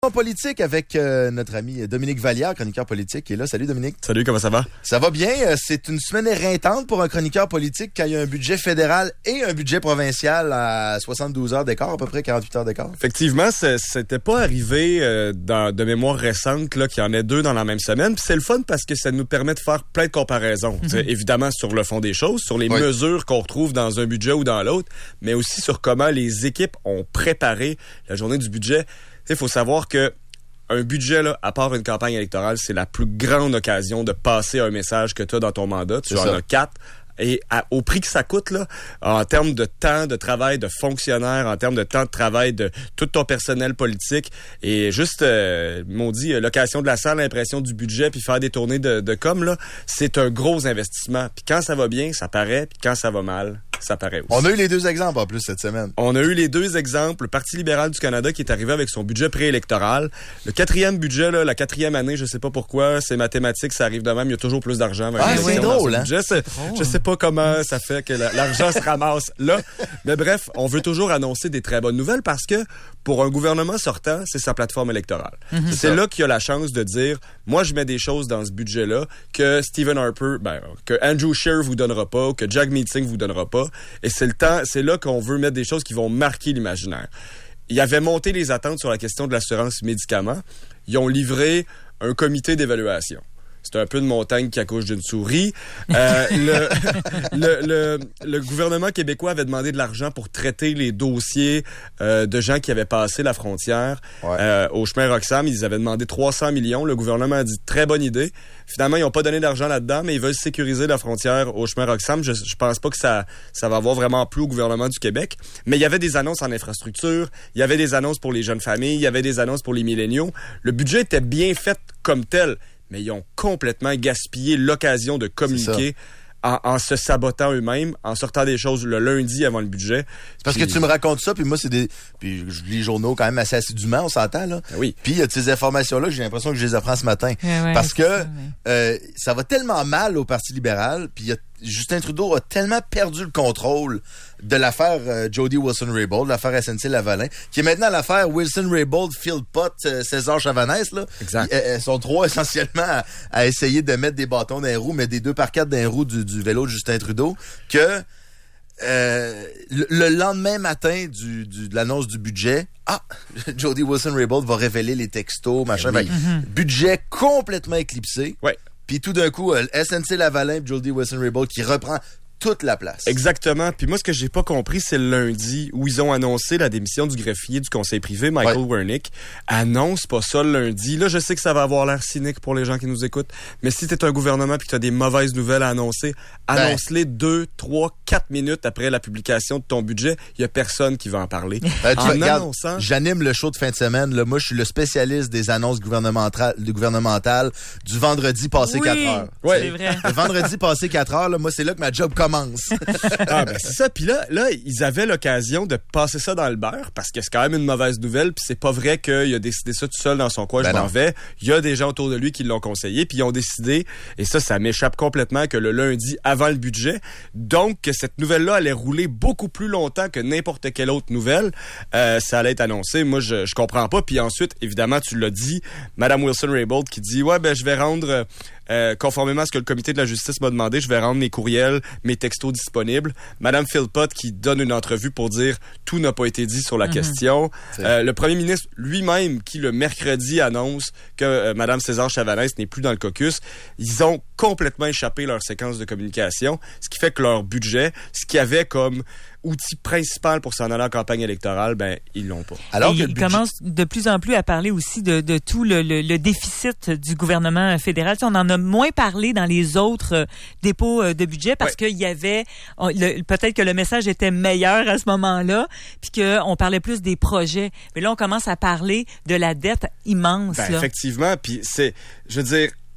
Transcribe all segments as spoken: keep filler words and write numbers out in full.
En politique avec euh, notre ami Dominique Vallière, chroniqueur politique, qui est là. Salut Dominique. Salut, comment ça va? Ça va bien. C'est une semaine éreintante pour un chroniqueur politique quand il y a un budget fédéral et un budget provincial à soixante-douze heures d'écart, à peu près quarante-huit heures d'écart. Effectivement, c'était pas arrivé euh, dans, de mémoire récente là, qu'il y en ait deux dans la même semaine. Puis c'est le fun parce que ça nous permet de faire plein de comparaisons. Mm-hmm. Évidemment sur le fond des choses, sur les oui. mesures qu'on retrouve dans un budget ou dans l'autre, mais aussi sur comment les équipes ont préparé la journée du budget. Il faut savoir que un budget, là, à part une campagne électorale, c'est la plus grande occasion de passer un message que tu as dans ton mandat. Tu en as quatre. Et à, au prix que ça coûte, là, en termes de temps de travail de fonctionnaire, en termes de temps de travail de tout ton personnel politique, et juste, euh, m'ont dit, location de la salle, l'impression du budget, puis faire des tournées de, de com, là, c'est un gros investissement. Puis quand ça va bien, ça paraît, puis quand ça va mal, ça paraît aussi. On a eu les deux exemples en plus cette semaine. On a eu les deux exemples. Le Parti libéral du Canada qui est arrivé avec son budget préélectoral. Le quatrième budget, là, la quatrième année, je sais pas pourquoi, c'est mathématique, ça arrive de même, il y a toujours plus d'argent. Ah, c'est drôle, hein? Budget, c'est, je sais pas comment ça fait que l'argent se ramasse là. Mais bref, on veut toujours annoncer des très bonnes nouvelles parce que pour un gouvernement sortant, c'est sa plateforme électorale. Mm-hmm. C'est, c'est là qu'il y a la chance de dire, moi, je mets des choses dans ce budget-là que Stephen Harper, ben, que Andrew Scheer vous donnera pas, ou que Jack Meeting vous donnera pas. Et c'est le temps, c'est là qu'on veut mettre des choses qui vont marquer l'imaginaire. Ils avaient monté les attentes sur la question de l'assurance médicaments. Ils ont livré un comité d'évaluation. C'est un peu une montagne qui accouche d'une souris. Euh, le, le, le, le gouvernement québécois avait demandé de l'argent pour traiter les dossiers euh, de gens qui avaient passé la frontière ouais. euh, au chemin Roxham. Ils avaient demandé trois cents millions. Le gouvernement a dit très bonne idée. Finalement, ils n'ont pas donné d'argent là-dedans, mais ils veulent sécuriser la frontière au chemin Roxham. Je, je pense pas que ça, ça va avoir vraiment plu au gouvernement du Québec. Mais il y avait des annonces en infrastructure. Il y avait des annonces pour les jeunes familles. Il y avait des annonces pour les milléniaux. Le budget était bien fait comme tel. Mais ils ont complètement gaspillé l'occasion de communiquer en, en se sabotant eux-mêmes, en sortant des choses le lundi avant le budget. C'est parce puis... que tu me racontes ça, puis moi, c'est des... Puis je lis les journaux quand même assez assidûment, on s'entend, là. Oui. Puis il y a ces informations-là, j'ai l'impression que je les apprends ce matin. Ouais, ouais, parce que ça, euh, ça va tellement mal au Parti libéral, puis il y a Justin Trudeau a tellement perdu le contrôle de l'affaire euh, Jody Wilson-Raybould, l'affaire S N C-Lavalin, qui est maintenant l'affaire Wilson-Raybould, Philpott, euh, César Chavanès. Là. Exact. Ils, ils sont trois essentiellement à, à essayer de mettre des bâtons dans les roues, mais des deux par quatre dans les roues du, du vélo de Justin Trudeau, que euh, le, le lendemain matin du, du, de l'annonce du budget, ah, Jody Wilson-Raybould va révéler les textos, machin. Oui. Mm-hmm. Budget complètement éclipsé. Ouais. Puis tout d'un coup, euh, S N C-Lavalin et Jody Wilson-Raybould qui reprend toute la place. Exactement. Puis moi, ce que j'ai pas compris, c'est le lundi où ils ont annoncé la démission du greffier du conseil privé, Michael ouais. Wernick. Annonce pas ça le lundi. Là, je sais que ça va avoir l'air cynique pour les gens qui nous écoutent, mais si t'es un gouvernement puis que t'as des mauvaises nouvelles à annoncer, ben, annonce-les deux, trois, quatre minutes après la publication de ton budget. Il y a personne qui va en parler. Ben, tu en vois, annonçant... Regarde, j'anime le show de fin de semaine. Là. Moi, je suis le spécialiste des annonces gouvernementales, gouvernementales du vendredi passé oui, quatre heures. Oui, c'est vrai. Le vendredi passé quatre heures, là, moi, c'est là que ma job commence. Ah ben c'est ça. Puis là, là, ils avaient l'occasion de passer ça dans le beurre parce que c'est quand même une mauvaise nouvelle. Puis c'est pas vrai qu'il a décidé ça tout seul dans son coin. Ben je m'en vais. Il y a des gens autour de lui qui l'ont conseillé. Puis ils ont décidé, et ça, ça m'échappe complètement, que le lundi avant le budget, donc que cette nouvelle-là allait rouler beaucoup plus longtemps que n'importe quelle autre nouvelle. Euh, ça allait être annoncé. Moi, je, je comprends pas. Puis ensuite, évidemment, tu l'as dit, Madame Wilson-Raybould qui dit, ouais, ben je vais rendre. Euh, conformément à ce que le comité de la justice m'a demandé, je vais rendre mes courriels, mes textos disponibles. Madame Philpott qui donne une entrevue pour dire tout n'a pas été dit sur la mm-hmm. question. Euh, le premier ministre lui-même qui le mercredi annonce que euh, Madame César Chavanès n'est plus dans le caucus. Ils ont complètement échappé leur séquence de communication, ce qui fait que leur budget, ce qu'il y avait comme outil principal pour s'en aller en campagne électorale, ben ils l'ont pas. Alors que ils budget... commencent de plus en plus à parler aussi de, de tout le, le, le déficit du gouvernement fédéral. On en a moins parlé dans les autres euh, dépôts euh, de budget parce ouais. qu'il y avait on, le, peut-être que le message était meilleur à ce moment-là, puis qu'on parlait plus des projets. Mais là, on commence à parler de la dette immense. Ben, là. Effectivement, puis c'est, je veux dire.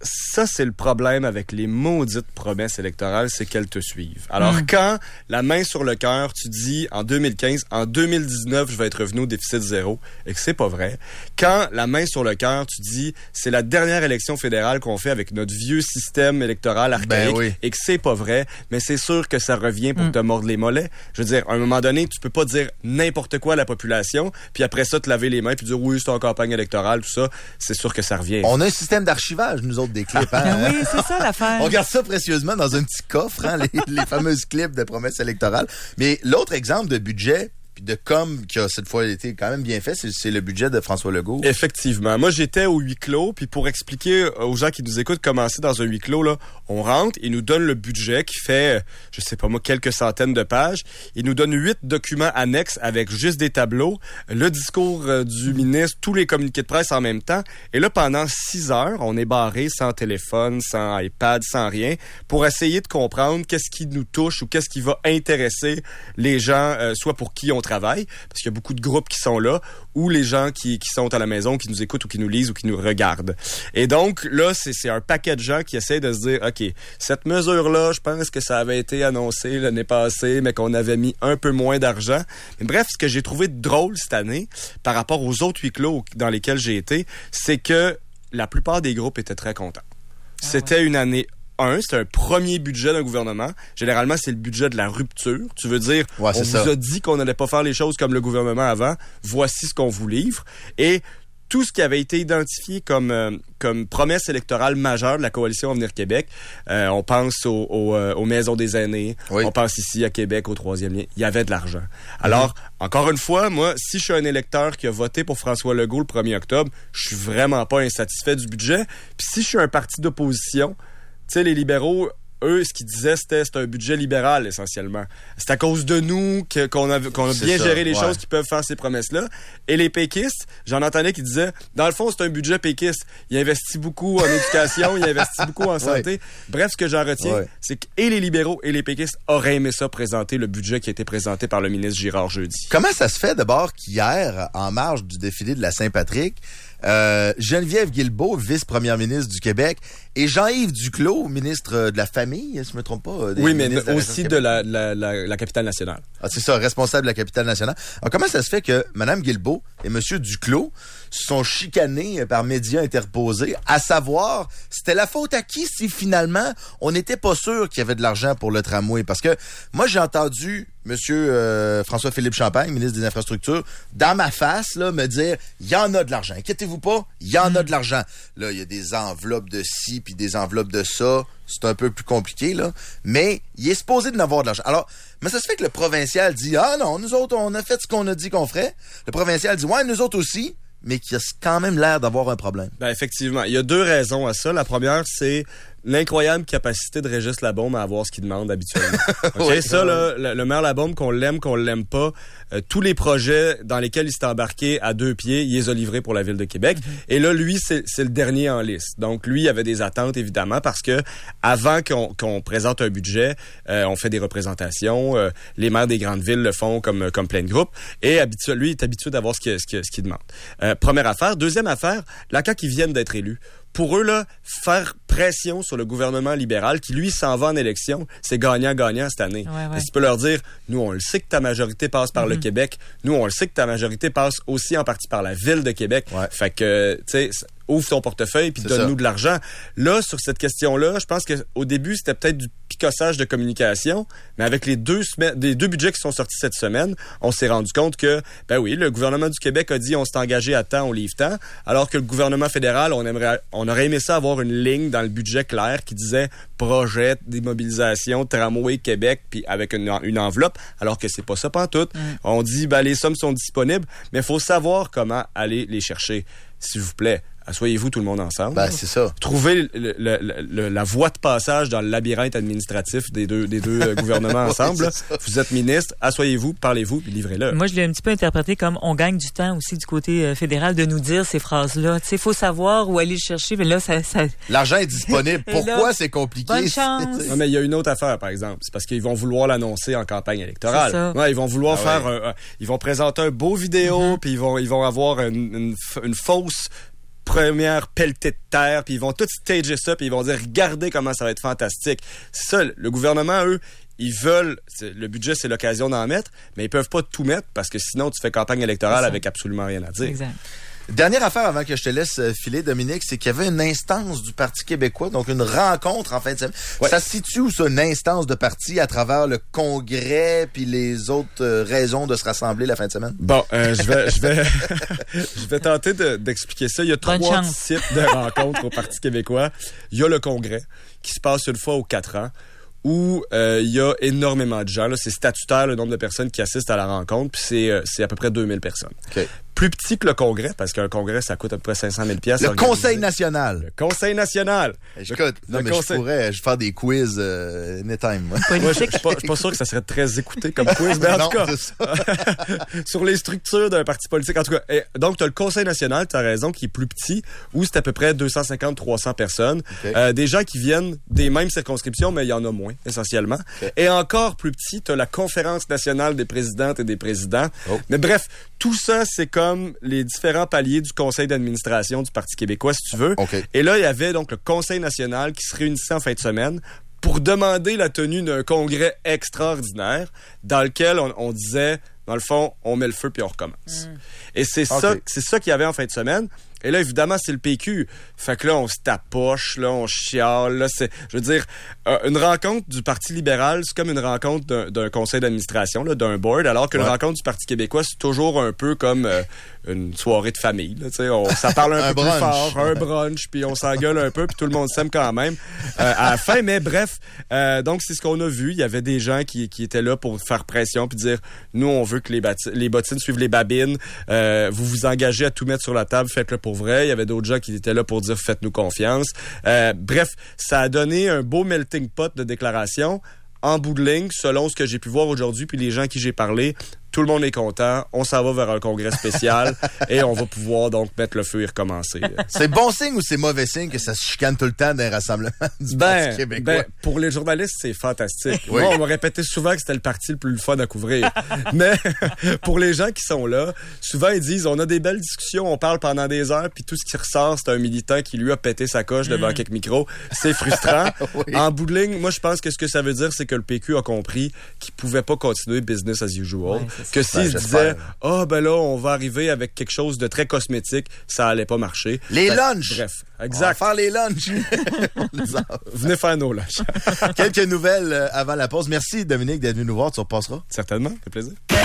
ça, c'est le problème avec les maudites promesses électorales, c'est qu'elles te suivent. Alors, mmh. quand la main sur le cœur, tu dis en deux mille quinze, en deux mille dix-neuf, je vais être revenu au déficit zéro, et que c'est pas vrai. Quand la main sur le cœur, tu dis c'est la dernière élection fédérale qu'on fait avec notre vieux système électoral archaïque, ben oui. et que c'est pas vrai, mais c'est sûr que ça revient pour mmh. te mordre les mollets. Je veux dire, à un moment donné, tu peux pas dire n'importe quoi à la population, puis après ça, te laver les mains, puis dire oui, c'est en campagne électorale, tout ça. C'est sûr que ça revient. On a un système d'archivage, nous autres, des clips. Hein? Oui, c'est ça l'affaire. On garde ça précieusement dans un petit coffre, hein, les, les fameuses clips de promesses électorales. Mais l'autre exemple de budget puis de com qui a cette fois été quand même bien fait, c'est, c'est le budget de François Legault. Effectivement. Moi, j'étais au huis clos, puis pour expliquer aux gens qui nous écoutent comment c'est dans un huis clos, là, on rentre, il nous donne le budget qui fait, je sais pas moi, quelques centaines de pages. Il nous donne huit documents annexes avec juste des tableaux, le discours euh, du ministre, tous les communiqués de presse en même temps. Et là, pendant six heures, on est barré sans téléphone, sans iPad, sans rien, pour essayer de comprendre qu'est-ce qui nous touche ou qu'est-ce qui va intéresser les gens, euh, soit pour qui on travail, parce qu'il y a beaucoup de groupes qui sont là, ou les gens qui, qui sont à la maison, qui nous écoutent ou qui nous lisent ou qui nous regardent. Et donc, là, c'est, c'est un paquet de gens qui essaient de se dire, OK, cette mesure-là, je pense que ça avait été annoncé l'année passée, mais qu'on avait mis un peu moins d'argent. Mais bref, ce que j'ai trouvé drôle cette année, par rapport aux autres huis clos dans lesquels j'ai été, c'est que la plupart des groupes étaient très contents. Ah, C'était ouais. une année Un, c'est un premier budget d'un gouvernement. Généralement, c'est le budget de la rupture. Tu veux dire, ouais, on ça. vous a dit qu'on n'allait pas faire les choses comme le gouvernement avant. Voici ce qu'on vous livre. Et tout ce qui avait été identifié comme euh, comme promesse électorale majeure de la coalition Avenir Québec, euh, on pense au, au, euh, aux maisons des aînés, oui. on pense ici à Québec, au troisième lien, il y avait de l'argent. Alors, mm-hmm. encore une fois, moi, si je suis un électeur qui a voté pour François Legault le premier octobre, je suis vraiment pas insatisfait du budget. Puis si je suis un parti d'opposition, tu sais, les libéraux, eux, ce qu'ils disaient, c'était c'est un budget libéral, essentiellement. C'est à cause de nous que, qu'on a, qu'on a bien ça, géré les ouais. choses qui peuvent faire ces promesses-là. Et les péquistes, j'en entendais qui disaient, dans le fond, c'est un budget péquiste. Il investit beaucoup en éducation, il investit beaucoup en santé. Ouais. Bref, ce que j'en retiens, ouais. c'est que et les libéraux et les péquistes auraient aimé ça présenter le budget qui a été présenté par le ministre Girard jeudi. Comment ça se fait, d'abord, qu'hier, en marge du défilé de la Saint-Patrick, Euh, Geneviève Guilbeault, vice-première ministre du Québec, et Jean-Yves Duclos, ministre de la Famille, si je me trompe pas. Des oui, mais de aussi de la, la, la, la capitale nationale. Ah, c'est ça, responsable de la capitale nationale. Alors, comment ça se fait que Mme Guilbeault et M. Duclos sont chicanés par médias interposés, à savoir, c'était la faute à qui si finalement on n'était pas sûr qu'il y avait de l'argent pour le tramway? Parce que moi, j'ai entendu Monsieur euh, François-Philippe Champagne, ministre des Infrastructures, dans ma face, là, me dire, il y en a de l'argent. Inquiétez-vous pas, il y en mmh. a de l'argent. Là, il y a des enveloppes de ci, puis des enveloppes de ça. C'est un peu plus compliqué, là. Mais il est supposé de n'avoir de l'argent. Alors, mais ça se fait que le provincial dit, ah non, nous autres, on a fait ce qu'on a dit qu'on ferait. Le provincial dit, ouais, nous autres aussi, mais qui a quand même l'air d'avoir un problème. Ben, effectivement. Il y a deux raisons à ça. La première, c'est l'incroyable capacité de Régis Labaume à avoir ce qu'il demande habituellement. Okay? oui, ça, là, le, le maire Labaume, qu'on l'aime, qu'on l'aime pas, euh, tous les projets dans lesquels il s'est embarqué à deux pieds, il les a livrés pour la Ville de Québec. Mm-hmm. Et là, lui, c'est, c'est le dernier en liste. Donc, lui, il avait des attentes, évidemment, parce que avant qu'on, qu'on présente un budget, euh, on fait des représentations. Euh, les maires des grandes villes le font comme, comme plein de groupes. Et habitué, lui, il est habitué d'avoir ce qu'il, ce qu'il, ce qu'il demande. Euh, première affaire. Deuxième affaire, la C A Q, ils viennent d'être élus. Pour eux, là, faire pression sur le gouvernement libéral qui, lui, s'en va en élection, c'est gagnant-gagnant cette année. Ouais, ouais. Tu peux leur dire, nous, on le sait que ta majorité passe par mm-hmm. le Québec. Nous, on le sait que ta majorité passe aussi en partie par la Ville de Québec. Ouais. Fait que, tu sais, ouvre ton portefeuille puis donne-nous ça. De l'argent. Là, sur cette question-là, je pense qu'au début, c'était peut-être du picossage de communication, mais avec les deux semaines, des deux budgets qui sont sortis cette semaine, on s'est rendu compte que, ben oui, le gouvernement du Québec a dit on s'est engagé à temps, on livre tant, alors que le gouvernement fédéral, on aimerait, on aurait aimé ça avoir une ligne dans le budget clair qui disait projet d'immobilisation tramway Québec puis avec une, une enveloppe, alors que c'est pas ça pantoute. Mm. On dit ben les sommes sont disponibles, mais il faut savoir comment aller les chercher, s'il vous plaît. Asseyez-vous tout le monde ensemble. Ben, c'est ça. Trouvez le, le, le, la voie de passage dans le labyrinthe administratif des deux, des deux euh, gouvernements ensemble. Oui, vous êtes ministre, asseyez-vous, parlez-vous, puis livrez-le. Moi, je l'ai un petit peu interprété comme on gagne du temps aussi du côté euh, fédéral de nous dire ces phrases-là. Tu sais, il faut savoir où aller le chercher, mais là, ça... ça... L'argent est disponible. Pourquoi là, c'est compliqué? Bonne chance. Non, mais il y a une autre affaire, par exemple. C'est parce qu'ils vont vouloir l'annoncer en campagne électorale. C'est ça. Ouais, ils vont vouloir ah, faire... Ouais. Un, un, ils vont présenter un beau vidéo, mm-hmm. puis ils vont, ils vont avoir une, une, une fausse... première pelletée de terre, puis ils vont tout stager ça, puis ils vont dire, regardez comment ça va être fantastique. C'est ça, le gouvernement, eux, ils veulent, le budget, c'est l'occasion d'en mettre, mais ils peuvent pas tout mettre parce que sinon, tu fais campagne électorale avec absolument rien à dire. Exact. Dernière affaire avant que je te laisse filer, Dominique, c'est qu'il y avait une instance du Parti québécois, donc une rencontre en fin de semaine. Ouais. Ça se situe où, ça, une instance de parti à travers le congrès puis les autres euh, raisons de se rassembler la fin de semaine? Bon, euh, je vais je vais je vais tenter de, d'expliquer ça. Il y a Bonne trois chance. types de rencontres au Parti québécois. Il y a le congrès qui se passe une fois aux quatre ans, où euh, il y a énormément de gens. Là, c'est statutaire le nombre de personnes qui assistent à la rencontre, puis c'est, euh, c'est à peu près deux mille personnes. Okay. Plus petit que le congrès, parce qu'un congrès, ça coûte à peu près cinq cent mille dollars. Le Conseil national. Le Conseil national. Écoute, le, non, le mais conseil... je pourrais je faire des quiz euh, anytime. Moi, moi je suis pas, pas sûr que ça serait très écouté comme quiz, mais en non, tout cas, sur les structures d'un parti politique, en tout cas. Et, donc, tu as le Conseil national, tu as raison, qui est plus petit, où c'est à peu près deux cent cinquante à trois cents personnes. Okay. Euh, des gens qui viennent des mêmes circonscriptions, mais il y en a moins, essentiellement. Okay. Et encore plus petit, tu as la Conférence nationale des présidentes et des présidents. Oh. Mais bref, tout ça, c'est comme les différents paliers du conseil d'administration du Parti québécois, si tu veux. Okay. Et là, il y avait donc le Conseil national qui se réunissait en fin de semaine pour demander la tenue d'un congrès extraordinaire dans lequel on, on disait, dans le fond, on met le feu puis on recommence. Mm. Et c'est okay. ça, c'est ça qu'il y avait en fin de semaine. Et là, évidemment, c'est le P Q. Fait que là, on se tapoche, là, on chiale. Là, c'est, je veux dire, euh, une rencontre du Parti libéral, c'est comme une rencontre d'un, d'un conseil d'administration, là, d'un board, alors qu'une ouais. rencontre du Parti québécois, c'est toujours un peu comme euh, une soirée de famille. Là, on, ça parle un, un peu brunch. Plus fort, un brunch, puis on s'engueule un peu, puis tout le monde s'aime quand même euh, à la fin. Mais bref, euh, donc c'est ce qu'on a vu. Il y avait des gens qui, qui étaient là pour faire pression, puis dire, nous, on veut que les, bati- les bottines suivent les babines. Euh, vous vous engagez à tout mettre sur la table, faites-le pour vrai. Il y avait d'autres gens qui étaient là pour dire faites-nous confiance. Euh, bref, ça a donné un beau melting pot de déclarations. En bout de ligne, selon ce que j'ai pu voir aujourd'hui, puis les gens à qui j'ai parlé, tout le monde est content. On s'en va vers un congrès spécial et on va pouvoir donc mettre le feu et recommencer. C'est bon signe ou c'est mauvais signe que ça se chicane tout le temps dans les rassemblements du ben, Parti québécois? Ben, pour les journalistes, c'est fantastique. Oui. Moi, on m'a répété souvent que c'était le parti le plus fun à couvrir. Mais pour les gens qui sont là, souvent ils disent, on a des belles discussions, on parle pendant des heures, puis tout ce qui ressort, c'est un militant qui lui a pété sa coche devant mm. quelques micros. C'est frustrant. Oui. En bout de ligne, moi, je pense que ce que ça veut dire, c'est que le P Q a compris qu'il pouvait pas continuer business as usual. Ouais, que s'ils se disaient, ah, oh, ben là, on va arriver avec quelque chose de très cosmétique, ça allait pas marcher. Les fait, lunchs! Bref, exact. On va faire les lunchs! Venez faire nos lunchs. Quelques nouvelles avant la pause. Merci, Dominique, d'être venu nous voir. Tu repasseras. Certainement, ça fait plaisir.